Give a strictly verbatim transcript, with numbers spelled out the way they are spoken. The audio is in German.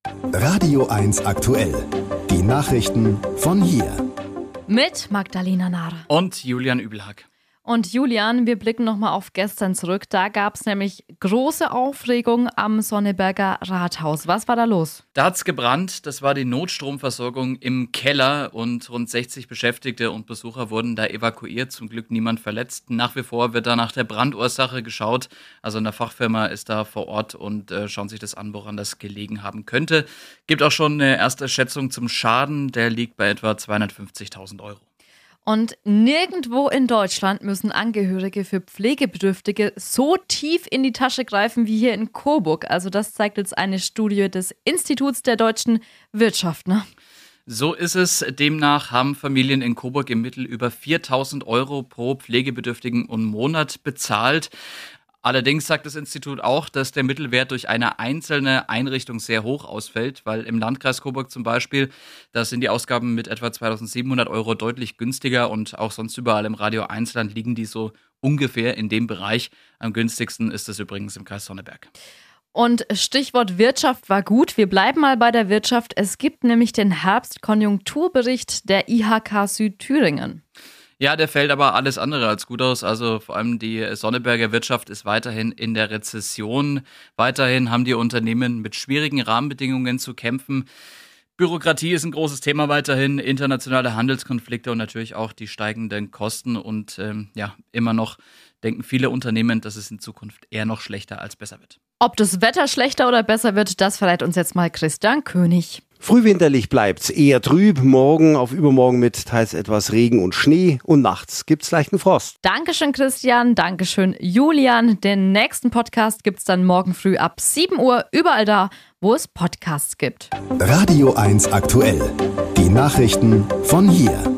Radio eins aktuell. Die Nachrichten von hier. Mit Magdalena Nahr. Und Julian Übelhack. Und Julian, wir blicken nochmal auf gestern zurück. Da gab es nämlich große Aufregung am Sonneberger Rathaus. Was war da los? Da hat's gebrannt. Das war die Notstromversorgung im Keller und rund sechzig Beschäftigte und Besucher wurden da evakuiert. Zum Glück niemand verletzt. Nach wie vor wird da nach der Brandursache geschaut. Also eine Fachfirma ist da vor Ort und äh, schauen sich das an, woran das gelegen haben könnte. Gibt auch schon eine erste Schätzung zum Schaden. Der liegt bei etwa zweihundertfünfzigtausend Euro. Und nirgendwo in Deutschland müssen Angehörige für Pflegebedürftige so tief in die Tasche greifen wie hier in Coburg. Also das zeigt jetzt eine Studie des Instituts der deutschen Wirtschaft, ne? So ist es. Demnach haben Familien in Coburg im Mittel über viertausend Euro pro Pflegebedürftigen und Monat bezahlt. Allerdings sagt das Institut auch, dass der Mittelwert durch eine einzelne Einrichtung sehr hoch ausfällt, weil im Landkreis Coburg zum Beispiel, da sind die Ausgaben mit etwa zweitausendsiebenhundert Euro deutlich günstiger und auch sonst überall im Radio eins Land liegen die so ungefähr in dem Bereich. Am günstigsten ist es übrigens im Kreis Sonneberg. Und Stichwort Wirtschaft war gut. Wir bleiben mal bei der Wirtschaft. Es gibt nämlich den Herbstkonjunkturbericht der I H K Südthüringen. Ja, der fällt aber alles andere als gut aus. Also vor allem die Sonneberger Wirtschaft ist weiterhin in der Rezession. Weiterhin haben die Unternehmen mit schwierigen Rahmenbedingungen zu kämpfen. Bürokratie ist ein großes Thema weiterhin, internationale Handelskonflikte und natürlich auch die steigenden Kosten. Und ähm, ja, immer noch denken viele Unternehmen, dass es in Zukunft eher noch schlechter als besser wird. Ob das Wetter schlechter oder besser wird, das verrät uns jetzt mal Christian König. Frühwinterlich bleibt's, eher trüb, morgen auf übermorgen mit teils etwas Regen und Schnee und nachts gibt's leichten Frost. Dankeschön Christian, Dankeschön Julian. Den nächsten Podcast gibt's dann morgen früh ab sieben Uhr, überall da, wo es Podcasts gibt. Radio eins aktuell. Die Nachrichten von hier.